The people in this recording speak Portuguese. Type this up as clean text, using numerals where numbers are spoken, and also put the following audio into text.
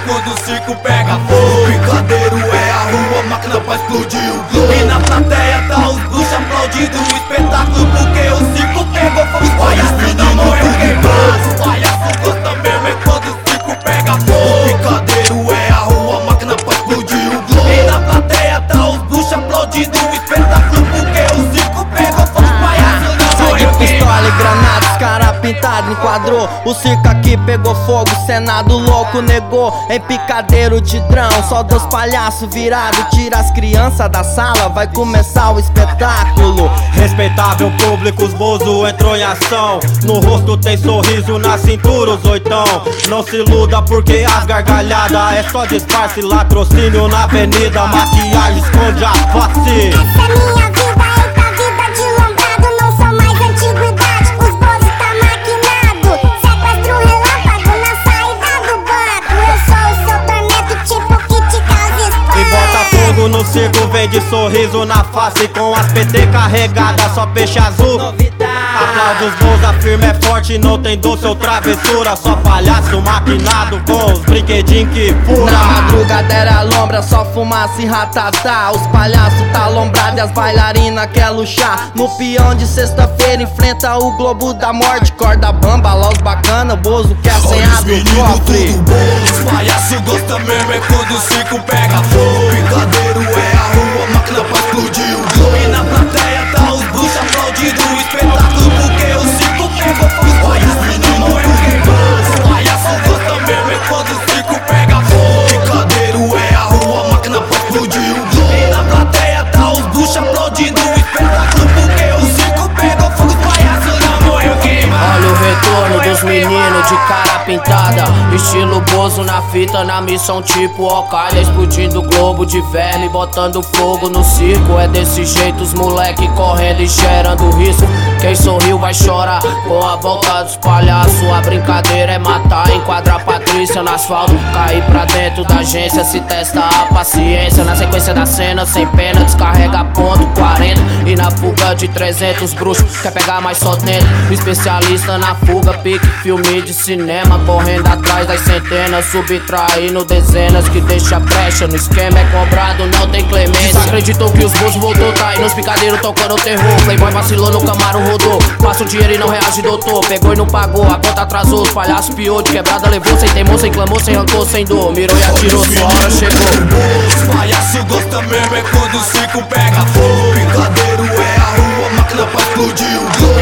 quando o circo pega fogo. O picadeiro é a rua, máquina pra explodir o globo. E na plateia tá os bruxos aplaudindo o espetáculo, porque o circo pegou fogo. Os palhaços não morreu queimado. Os palhaços gostam mesmo é quando o circo pega fogo. O picadeiro é a rua, máquina pra explodir o globo. E na plateia tá os bruxos aplaudindo o espetáculo, porque o circo pegou fogo. Os palhaços não morreu queimado. Pistola e granada, os cara pintado enquadrou. O circo aqui pegou fogo, Senado louco negou. Em picadeiro de drão, só dos palhaços virado. Tira as crianças da sala, vai começar o espetáculo. Respeitável público, os bozo entrou em ação. No rosto tem sorriso, na cintura os oitão. Não se iluda porque as gargalhadas é só disfarce. Latrocínio na avenida, maquiagem esconde a face. Essa é minha vida, eita vida de lombrado. Não sou mais antiguidade, os bozos tá maquinado. Sequestro relâmpago na saída do banco. Eu sou o seu tormento, tipo Kit Kat. E bota fogo no circo, vem de sorriso na face. Com as PT carregadas, só peixe azul. Aplaude os bons, a firma é forte, não tem doce ou travessura. Só palhaço maquinado com os brinquedinhos que fura. Na madrugada era lombra, só fumaça e ratatá. Os palhaços tá alombrado e as bailarinas quer luxar. No peão de sexta-feira enfrenta o globo da morte. Corda bamba, lá os bacana, o bozo quer a senha do cofre. Tudo bom, os palhaços gostam mesmo é quando o circo pega fogo. O picadeiro é a rua, máquina pra explodir o globo. E na plateia tá os bruxos aplaudindo o espetáculo, porque o circo pegou fogo. Os palhaços não morreu queimado. Os palhaços gostam mesmo é quando o circo pega fogo. O picadeiro é a rua, máquina pra explodir o globo. E na plateia tá os bruxos aplaudindo o espetáculo, porque o circo pegou fogo. Os palhaços não morreu queimado. Olha o retorno dos meninos de cara pintada, estilo Bozo na fita, na missão tipo Al-Qaeda. Explodindo globo de velho e botando fogo no circo. É desse jeito os moleque correndo e gerando risco. Quem sorriu vai chorar com a volta dos palhaços. A brincadeira é matar, enquadrar Patrícia no asfalto. Cair pra dentro da agência, se testa a paciência. Na sequência da cena, sem pena, descarrega ponto 40. E na fuga de 300 bruxos, quer pegar mais só dentro. Especialista na fuga, pique filme de cinema. Correndo atrás das centenas, subtraindo dezenas. Que deixa brecha, no esquema é cobrado, não tem clemência. Acreditou que os bolsos voltou, tá aí nos picadeiros tocando terror. Playboy vacilou no Camaro, rodou. Passa o dinheiro e não reage, doutor. Pegou e não pagou, a conta atrasou. Os palhaços piou, de quebrada levou. Sem temor, sem clamor, sem rancor, sem dor. Mirou e atirou, sua hora chegou. Os palhaços gostam mesmo é quando o circo pega fogo. O picadeiro é a rua, máquina pra explodir o globo.